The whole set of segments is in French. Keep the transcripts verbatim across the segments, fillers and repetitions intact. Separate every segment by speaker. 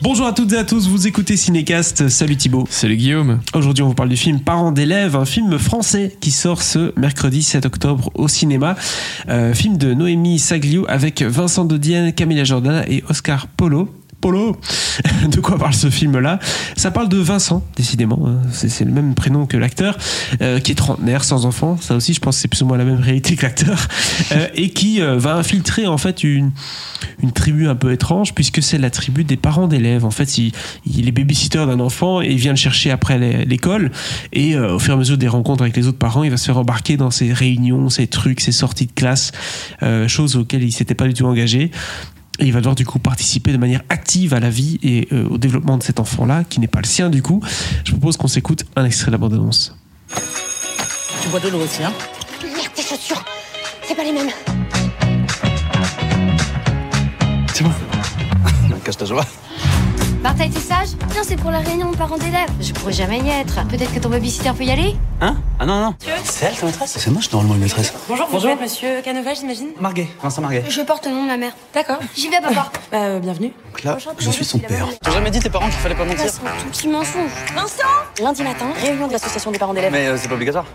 Speaker 1: Bonjour à toutes et à tous, vous écoutez Cinécast. Salut Thibaut.
Speaker 2: Salut Guillaume.
Speaker 1: Aujourd'hui on vous parle du film Parents d'élèves, un film français qui sort ce mercredi sept octobre au cinéma. Euh, film de Noémie Saglio avec Vincent de Dienne, Camilla Jordana et Oscar Polo. Polo. De quoi parle ce film-là ? Ça parle de Vincent, décidément, hein. c'est, c'est le même prénom que l'acteur, euh, qui est trentenaire, sans enfant, ça aussi je pense que c'est plus ou moins la même réalité que l'acteur, euh, et qui euh, va infiltrer en fait une, une tribu un peu étrange, puisque c'est la tribu des parents d'élèves. En fait, il, il est babysitter d'un enfant et il vient le chercher après les, l'école, et euh, au fur et à mesure des rencontres avec les autres parents, il va se faire embarquer dans ces réunions, ces trucs, ces sorties de classe, euh, choses auxquelles il s'était pas du tout engagé. Et il va devoir du coup participer de manière active à la vie et euh, au développement de cet enfant-là, qui n'est pas le sien du coup. Je propose qu'on s'écoute un extrait de la bande-annonce.
Speaker 3: Tu bois de l'eau aussi, hein ?
Speaker 4: Merde, tes chaussures, c'est pas les mêmes.
Speaker 3: C'est bon. Cache ta joie.
Speaker 4: Martha, t'as été sage ? Non, c'est pour la réunion de parents d'élèves. Je pourrais jamais y être. Peut-être que ton babysitter peut y aller ?
Speaker 3: Hein ? Ah non, non.
Speaker 4: Monsieur ?
Speaker 3: C'est elle ta maîtresse ? C'est moi, je suis normalement une maîtresse.
Speaker 5: Bonjour,
Speaker 3: Bonjour.
Speaker 5: vous êtes monsieur Canova, j'imagine ?
Speaker 3: Marguet, Vincent Marguet.
Speaker 4: Je porte le nom de ma mère.
Speaker 5: D'accord.
Speaker 4: J'y vais, papa.
Speaker 5: Bah, euh, bienvenue.
Speaker 3: Donc là, je suis son père. T'as jamais dit tes parents qu'il fallait pas mentir ?
Speaker 4: C'est un tout petit mensonge.
Speaker 5: Vincent ! Lundi matin, réunion de l'association des parents d'élèves.
Speaker 3: Mais euh, c'est pas obligatoire.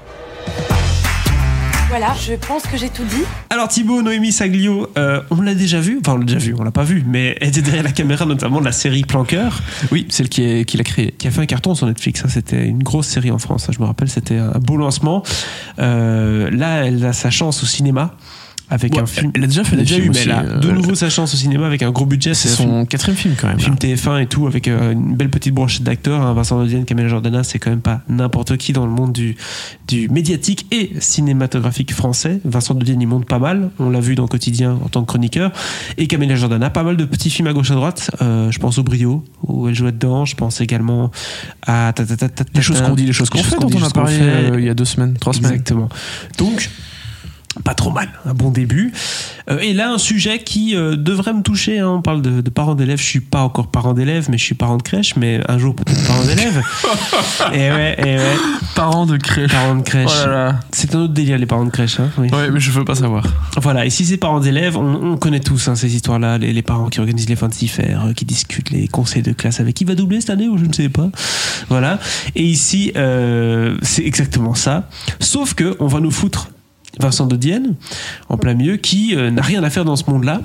Speaker 5: Voilà, je pense que j'ai tout dit.
Speaker 1: Alors Thibaut, Noémie Saglio, euh, on l'a déjà vu, enfin on l'a déjà vu, on l'a pas vu, mais elle était derrière la caméra notamment de la série Planqueur.
Speaker 2: Oui, celle qui, est, qui l'a créée.
Speaker 1: Qui a fait un carton sur Netflix, hein. C'était une grosse série en France, hein. Je me rappelle, c'était un beau lancement. Euh, là, elle a sa chance au cinéma. Avec
Speaker 2: Ouais,
Speaker 1: un film.
Speaker 2: Elle a déjà fait
Speaker 1: Elle a
Speaker 2: des
Speaker 1: déjà
Speaker 2: films
Speaker 1: eu, mais
Speaker 2: aussi,
Speaker 1: elle a
Speaker 2: euh,
Speaker 1: de nouveau sa chance au cinéma avec un gros budget.
Speaker 2: C'est
Speaker 1: un
Speaker 2: son
Speaker 1: film,
Speaker 2: quatrième film quand même.
Speaker 1: film
Speaker 2: là.
Speaker 1: T F un et tout, avec euh, une belle petite brochette d'acteurs. Hein. Vincent de Dienne, Camilla Jordana, c'est quand même pas n'importe qui dans le monde du, du médiatique et cinématographique français. Vincent de Dienne, il monte pas mal. On l'a vu dans Quotidien en tant que chroniqueur. Et Camilla Jordana, pas mal de petits films à gauche à droite. Euh, je pense au Brio, où elle jouait dedans. Je pense également à ta, ta, ta, ta, ta,
Speaker 2: Les choses qu'on dit, les choses qu'on fait, dont on a parlé euh, il y a deux semaines, trois semaines.
Speaker 1: Exactement. Donc, pas trop mal, un bon début. Euh, et là, un sujet qui euh, devrait me toucher. Hein. On parle de, de parents d'élèves. Je suis pas encore parent d'élèves, mais je suis parent de crèche. Mais un jour, peut-être parent d'élèves. et ouais, et ouais.
Speaker 2: Parents de crèche.
Speaker 1: Parents de crèche.
Speaker 2: Oh là là.
Speaker 1: C'est un autre délire, les parents de crèche. Hein. Oui.
Speaker 2: Ouais, mais je veux pas savoir.
Speaker 1: Voilà. Et si c'est parents d'élèves, on, on connaît tous hein, ces histoires-là. Les, les parents qui organisent les fins de cifère, euh, qui discutent les conseils de classe avec qui va doubler cette année ou je ne sais pas. Voilà. Et ici, euh, c'est exactement ça. Sauf que on va nous foutre Vincent de Dienne, en plein milieu, qui euh, n'a rien à faire dans ce monde-là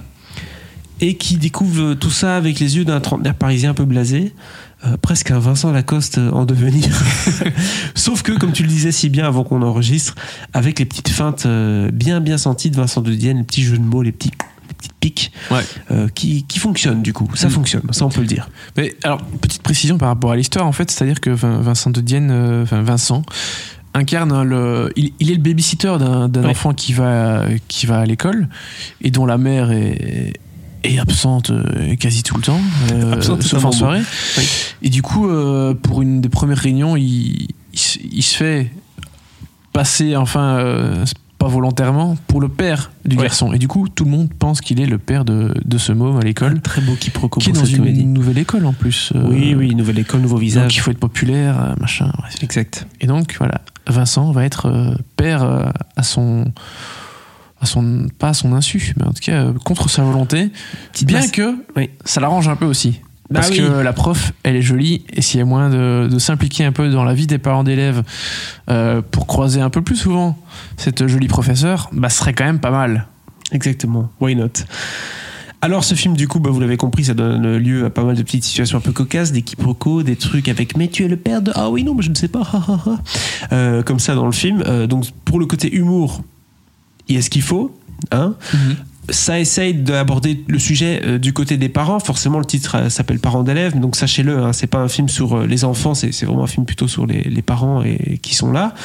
Speaker 1: et qui découvre tout ça avec les yeux d'un trentenaire parisien un peu blasé, euh, presque un Vincent Lacoste en devenir. Sauf que, comme tu le disais si bien avant qu'on enregistre, avec les petites feintes euh, bien bien senties de Vincent de Dienne, les petits jeux de mots, les petits les petites piques
Speaker 2: Ouais.
Speaker 1: euh, qui, qui fonctionnent du coup. Ça mmh. fonctionne, ça on peut le dire.
Speaker 2: Mais alors, petite précision par rapport à l'histoire, en fait, c'est-à-dire que Vincent de Dienne, euh, enfin Vincent, incarne le, il, il est le babysitter d'un, d'un ouais. enfant qui va, qui va à l'école et dont la mère est, est absente quasi tout le temps, euh, absente sauf en soirée. Oui. Et du coup, euh, pour une des premières réunions, il, il, il se fait passer, enfin, euh, pas volontairement, pour le père du ouais. garçon. Et du coup, tout le monde pense qu'il est le père de, de ce môme à l'école.
Speaker 1: Un très beau quiproquo.
Speaker 2: Qui est dans une comédie. Nouvelle école en plus. Euh,
Speaker 1: oui, oui, nouvelle école, nouveau visage.
Speaker 2: Donc il faut être populaire, machin. Bref.
Speaker 1: Exact.
Speaker 2: Et donc, voilà. Vincent va être euh, père euh, à son, à son, pas à son insu, mais en tout cas euh, contre sa volonté. Petite bien masse. Que oui. ça l'arrange un peu aussi. Bah parce oui. que la prof, elle est jolie, et s'il y a moyen de, de s'impliquer un peu dans la vie des parents d'élèves euh, pour croiser un peu plus souvent cette jolie professeure, bah ce serait quand même pas mal.
Speaker 1: Exactement. Why not? Alors ce film du coup bah, vous l'avez compris, ça donne lieu à pas mal de petites situations un peu cocasses, des quiproquos, des trucs avec mais tu es le père de ah oui non mais je ne sais pas euh, comme ça dans le film euh, donc pour le côté humour il y a ce qu'il faut hein mm-hmm. Ça essaye d'aborder le sujet euh, du côté des parents. Forcément, le titre euh, s'appelle Parents d'élèves, donc sachez-le, hein, c'est pas un film sur euh, les enfants, c'est, c'est vraiment un film plutôt sur les, les parents et, et qui sont là.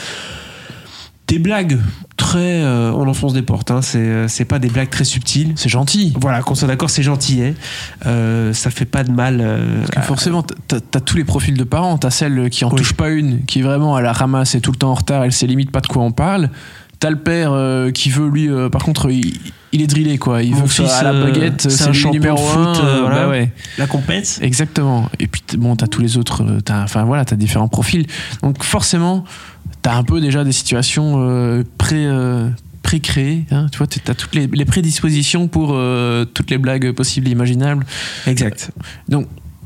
Speaker 1: Des blagues très, euh, on enfonce des portes. Hein, c'est c'est pas des blagues très subtiles.
Speaker 2: C'est gentil.
Speaker 1: Voilà, qu'on soit d'accord, c'est gentil. Hein. Euh, ça fait pas de mal. Euh,
Speaker 2: Parce que forcément, t'as, t'as tous les profils de parents. T'as celle qui en oui. touche pas une, qui vraiment elle la ramasse et tout le temps en retard. Elle sait limite pas de quoi on parle. T'as le père euh, qui veut lui, euh, par contre, il, il est drillé quoi. Il
Speaker 1: Mon
Speaker 2: veut que
Speaker 1: fils,
Speaker 2: ça à la baguette.
Speaker 1: C'est,
Speaker 2: c'est
Speaker 1: un
Speaker 2: le
Speaker 1: champion
Speaker 2: numéro
Speaker 1: de foot.
Speaker 2: un,
Speaker 1: Euh, voilà.
Speaker 2: Bah ouais.
Speaker 1: La compète.
Speaker 2: Exactement. Et puis bon, t'as tous les autres. T'as, enfin voilà, t'as différents profils. Donc forcément, t'as un peu déjà des situations euh, pré. Euh, pré-créé, hein, tu vois, t'as toutes les, les prédispositions pour euh, toutes les blagues possibles et imaginables.
Speaker 1: Exact.
Speaker 2: Donc,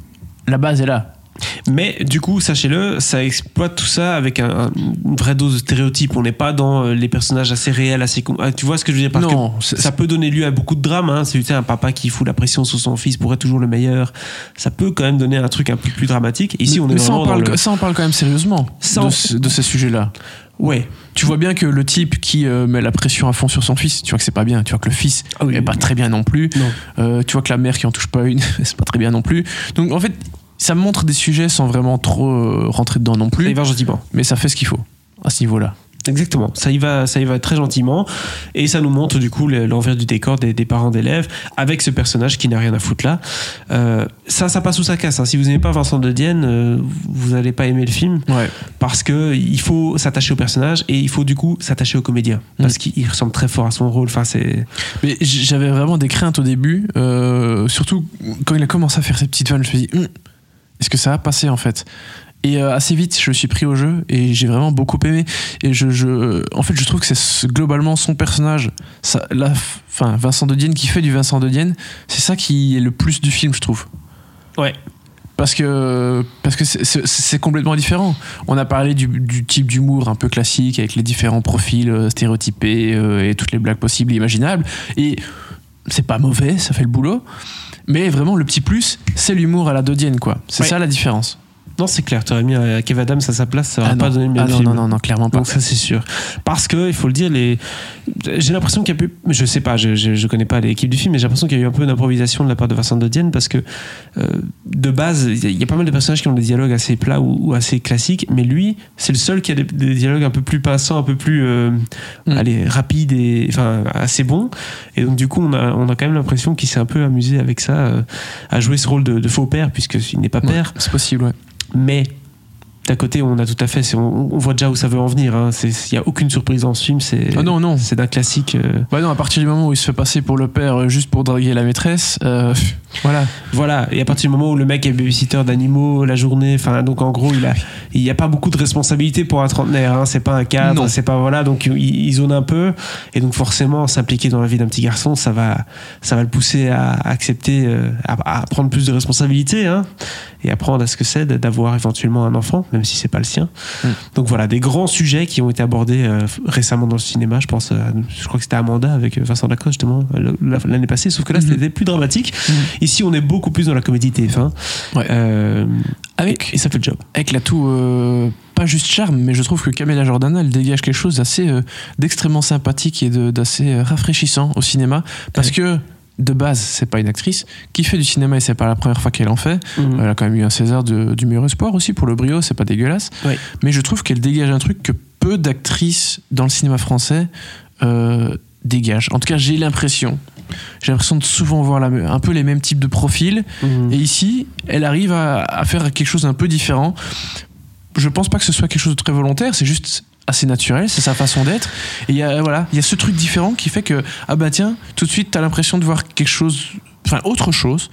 Speaker 2: la base est là.
Speaker 1: Mais du coup, sachez-le, ça exploite tout ça avec un, un, une vraie dose de stéréotypes. On n'est pas dans les personnages assez réels, assez com- ah, tu vois ce que je veux dire, parce
Speaker 2: non,
Speaker 1: que
Speaker 2: c'est,
Speaker 1: ça peut donner lieu à beaucoup de drames. Hein. C'est, tu sais, un papa qui fout la pression sur son fils pour être toujours le meilleur. Ça peut quand même donner un truc un peu plus dramatique. Ici, on est
Speaker 2: mais ça,
Speaker 1: vraiment
Speaker 2: on parle,
Speaker 1: dans le...
Speaker 2: ça, on parle quand même sérieusement
Speaker 1: Ça,
Speaker 2: de,
Speaker 1: on...
Speaker 2: ce, de ces sujets-là.
Speaker 1: Ouais.
Speaker 2: Tu vois bien que le type qui euh, met la pression à fond sur son fils, tu vois que c'est pas bien. Tu vois que le fils
Speaker 1: ah oui,
Speaker 2: est
Speaker 1: oui,
Speaker 2: pas
Speaker 1: oui.
Speaker 2: très bien non plus.
Speaker 1: Non.
Speaker 2: Euh, tu vois que la mère qui en touche pas une, c'est pas très bien non plus. Donc en fait, ça montre des sujets sans vraiment trop euh, rentrer dedans non plus.
Speaker 1: Ça y va gentiment.
Speaker 2: Mais ça fait ce qu'il faut à ce niveau-là.
Speaker 1: Exactement, ça y va, ça y va très gentiment et ça nous montre du coup l'envers du décor des, des parents d'élèves avec ce personnage qui n'a rien à foutre là. Euh, ça, ça passe ou ça casse. Hein. Si vous n'aimez pas Vincent de Dienne, euh, vous n'allez pas aimer le film
Speaker 2: Ouais.
Speaker 1: parce que il faut s'attacher au personnage et il faut du coup s'attacher au comédien parce mmh. qu'il ressemble très fort à son rôle. Enfin, c'est.
Speaker 2: Mais j'avais vraiment des craintes au début, euh, surtout quand il a commencé à faire ses petites vannes. Je me suis dit, hm, est-ce que ça va passer en fait? Et euh, assez vite, je me suis pris au jeu et j'ai vraiment beaucoup aimé. Et je, je, en fait, je trouve que c'est globalement son personnage, ça, la, enfin, Vincent de Dienne qui fait du Vincent de Dienne, c'est ça qui est le plus du film, je trouve.
Speaker 1: Ouais.
Speaker 2: Parce que, parce que c'est, c'est, c'est complètement différent. On a parlé du, du type d'humour un peu classique avec les différents profils euh, stéréotypés euh, et toutes les blagues possibles et imaginables. Et c'est pas mauvais, ça fait le boulot. Mais vraiment, le petit plus, c'est l'humour à la de Dienne, quoi. C'est ouais. ça la différence.
Speaker 1: Non, c'est clair, tu aurais mis Kev Adams à sa place, ça aurait
Speaker 2: ah
Speaker 1: pas
Speaker 2: non.
Speaker 1: donné le même
Speaker 2: ah non,
Speaker 1: film.
Speaker 2: Non, non, non, clairement pas.
Speaker 1: Donc ça, c'est sûr. Parce que, il faut le dire, les... j'ai l'impression qu'il y a peu, je sais pas, je, je, je connais pas l'équipe du film, mais j'ai l'impression qu'il y a eu un peu d'improvisation de la part de Vincent de Dienne parce que, euh, de base, il y a pas mal de personnages qui ont des dialogues assez plats ou, ou assez classiques, mais lui, c'est le seul qui a des, des dialogues un peu plus pinçants, un peu plus, euh, mm. allez, rapides et, enfin, assez bons. Et donc, du coup, on a, on a quand même l'impression qu'il s'est un peu amusé avec ça, euh, à jouer ce rôle de, de faux père, puisqu'il n'est pas père.
Speaker 2: Ouais, c'est possible, ouais.
Speaker 1: Mais d'à côté, on a tout à fait, c'est, on, on voit déjà où ça veut en venir. Hein. Il n'y a aucune surprise dans ce film. C'est,
Speaker 2: ah non, non.
Speaker 1: c'est d'un classique. Euh...
Speaker 2: Bah non, à partir du moment où il se fait passer pour le père juste pour draguer la maîtresse, euh, voilà.
Speaker 1: Voilà. Et à partir du moment où le mec est babysitter d'animaux la journée, enfin, donc en gros, il a, il n'y a pas beaucoup de responsabilités pour un trentenaire. Hein. C'est pas un cadre, non. c'est pas voilà. Donc il, il zone un peu, et donc forcément, s'impliquer dans la vie d'un petit garçon, ça va, ça va le pousser à accepter, euh, à, à prendre plus de responsabilités, hein, et apprendre à ce que c'est d'avoir éventuellement un enfant, même si c'est pas le sien. Mm. Donc voilà, des grands sujets qui ont été abordés euh, récemment dans le cinéma. Je pense, à, je crois que c'était Amanda avec Vincent Lacoste justement l'année passée, sauf que là, mm-hmm. c'était plus dramatique. Mm-hmm. Ici, on est beaucoup plus dans la comédie T F un. Ouais. Euh, avec, et, et ça fait le job.
Speaker 2: Avec l'atout, euh, pas juste charme, mais je trouve que Camélia Jordana, elle dégage quelque chose d'assez, euh, d'extrêmement sympathique et de, d'assez rafraîchissant au cinéma. Parce ouais. que de base, c'est pas une actrice qui fait du cinéma et c'est pas la première fois qu'elle en fait. Mmh. Elle a quand même eu un César de, du meilleur espoir aussi pour Le Brio, c'est pas dégueulasse. Oui. Mais je trouve qu'elle dégage un truc que peu d'actrices dans le cinéma français euh, dégagent. En tout cas, j'ai l'impression. J'ai l'impression de souvent voir la, un peu les mêmes types de profils. Mmh. Et ici, elle arrive à, à faire quelque chose d'un peu différent. Je pense pas que ce soit quelque chose de très volontaire, c'est juste assez naturel, c'est sa façon d'être. Et il y a, voilà, il y a ce truc différent qui fait que, ah bah tiens, tout de suite, t'as l'impression de voir quelque chose, enfin autre chose.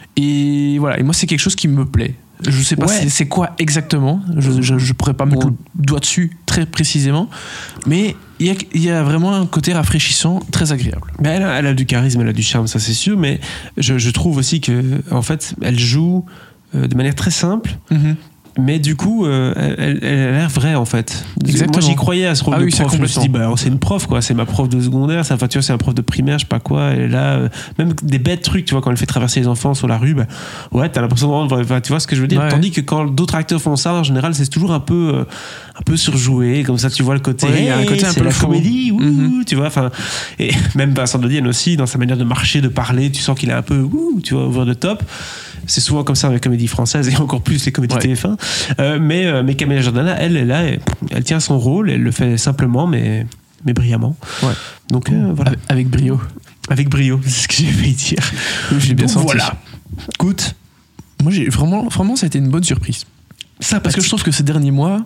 Speaker 2: Et voilà, et moi, c'est quelque chose qui me plaît. Je sais pas ouais. c'est, c'est quoi exactement, je, je, je pourrais pas mettre bon. le doigt dessus très précisément, mais il y a, il y a vraiment un côté rafraîchissant, très agréable.
Speaker 1: Mais elle, a, elle a du charisme, elle a du charme, ça c'est sûr, mais je, je trouve aussi que, en fait, elle joue euh, de manière très simple. Mm-hmm. Mais du coup, euh, elle, elle a l'air vraie en fait.
Speaker 2: Exactement.
Speaker 1: Moi j'y croyais à ce rôle
Speaker 2: ah
Speaker 1: de
Speaker 2: oui,
Speaker 1: prof. Je me suis dit, bah, c'est une prof quoi, c'est ma prof de secondaire, ça, enfin, tu vois, c'est un prof de primaire, je sais pas quoi. Et là, euh, même des bêtes trucs, tu vois, quand elle fait traverser les enfants sur la rue, bah, ouais, t'as l'impression de. Enfin, tu vois ce que je veux dire. Ouais. Tandis que quand d'autres acteurs font ça, en général, c'est toujours un peu, euh, un peu surjoué, comme ça, tu vois le côté.
Speaker 2: Il ouais, y a un côté un peu
Speaker 1: la
Speaker 2: faux.
Speaker 1: Comédie, ouh,
Speaker 2: mm-hmm.
Speaker 1: tu vois. Enfin, et même Vincent de Dienne aussi, dans sa manière de marcher, de parler, tu sens qu'il est un peu, ouh, tu vois, over the top. C'est souvent comme ça dans les comédies françaises et encore plus les comédies ouais. T F un. Euh, mais, euh, mais Camélia Jordana, elle est là, elle, elle tient son rôle, elle le fait simplement, mais, mais brillamment.
Speaker 2: Ouais.
Speaker 1: Donc euh, voilà.
Speaker 2: Avec, avec brio.
Speaker 1: Avec brio, c'est ce que j'ai failli dire.
Speaker 2: Oui, j'ai bien
Speaker 1: Donc,
Speaker 2: senti.
Speaker 1: Voilà. Écoute.
Speaker 2: Moi, j'ai vraiment, vraiment, ça a été une bonne surprise. Ça, parce que je trouve que ces derniers mois,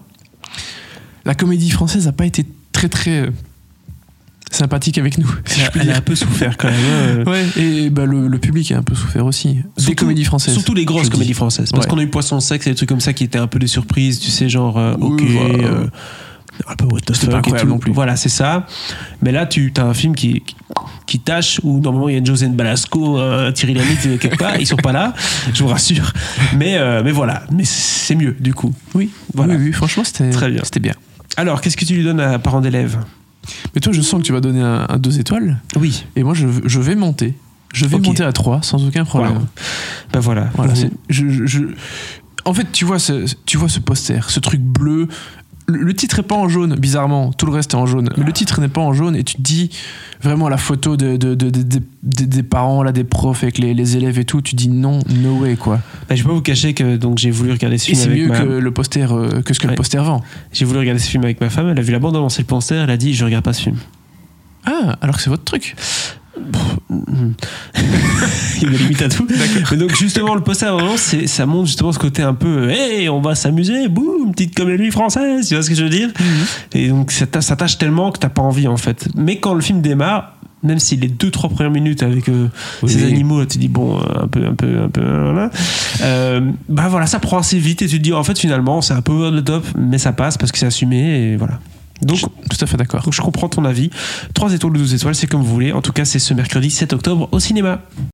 Speaker 2: la comédie française n'a pas été très, très. sympathique avec nous.
Speaker 1: Si elle, elle a un peu souffert quand même. Euh...
Speaker 2: Ouais, et bah, le, le public a un peu souffert aussi. Surtout, des comédies françaises.
Speaker 1: Surtout les grosses comédies françaises. Parce ouais. qu'on a eu Poisson Sexe et des trucs comme ça qui étaient un peu des surprises, tu sais, genre, euh, ok.
Speaker 2: Oui, voilà.
Speaker 1: euh, un peu what the
Speaker 2: C'est pas
Speaker 1: fuck et
Speaker 2: incroyable
Speaker 1: tout.
Speaker 2: non plus.
Speaker 1: Voilà, c'est ça. Mais là, tu as un film qui, qui, qui tâche, où normalement il y a une Josiane Balasco, un Thierry Lhermitte quelque part. Ils sont pas là, je vous rassure. Mais, euh, mais voilà, mais c'est mieux du coup.
Speaker 2: Oui,
Speaker 1: Voilà.
Speaker 2: oui, oui, franchement, c'était,
Speaker 1: Très bien.
Speaker 2: c'était bien.
Speaker 1: Alors, qu'est-ce que tu lui donnes à Parents d'élèves?
Speaker 2: Mais toi, je sens que tu vas donner un, un deux étoiles.
Speaker 1: Oui.
Speaker 2: Et moi, je, je vais monter. Je vais
Speaker 1: Ok.
Speaker 2: monter à trois sans aucun problème.
Speaker 1: Wow. Ben voilà.
Speaker 2: Voilà,
Speaker 1: Vous-
Speaker 2: c'est- je, je- je- En fait, tu vois, ce, tu vois ce poster, ce truc bleu. Le, le titre est pas en jaune, bizarrement. Tout le reste est en jaune. Mais le titre n'est pas en jaune et tu te dis vraiment la photo de, de- de- de- de- de- des parents, là, des profs avec les, les élèves et tout. Tu dis non, no way, quoi.
Speaker 1: Ben, je vais pas vous cacher que donc j'ai voulu regarder ce
Speaker 2: Et
Speaker 1: film
Speaker 2: c'est
Speaker 1: avec
Speaker 2: mieux
Speaker 1: ma...
Speaker 2: que le poster, euh, que ce que
Speaker 1: Ouais.
Speaker 2: le poster vend.
Speaker 1: J'ai voulu regarder ce film avec ma femme. Elle a vu la bande annonce et le poster. Elle a dit je regarde pas ce film.
Speaker 2: Ah, alors que c'est votre truc.
Speaker 1: Il me limite à tout. Mais donc justement le poster vraiment c'est ça montre justement ce côté un peu hey on va s'amuser boum petite comédie française, tu vois ce que je veux dire. Mm-hmm. Et donc ça tâche, ça tâche tellement que t'as pas envie en fait. Mais quand le film démarre, même si les deux trois premières minutes avec euh,
Speaker 2: Oui.
Speaker 1: ces animaux là, tu dis bon euh, un peu un peu un peu voilà. Euh, bah voilà, ça prend assez vite et tu te dis en fait finalement c'est un peu over the top mais ça passe parce que c'est assumé et voilà. Donc,
Speaker 2: Je- tout à fait d'accord.
Speaker 1: donc je comprends ton avis. trois étoiles ou douze étoiles, c'est comme vous voulez. En tout cas, c'est ce mercredi sept octobre au cinéma.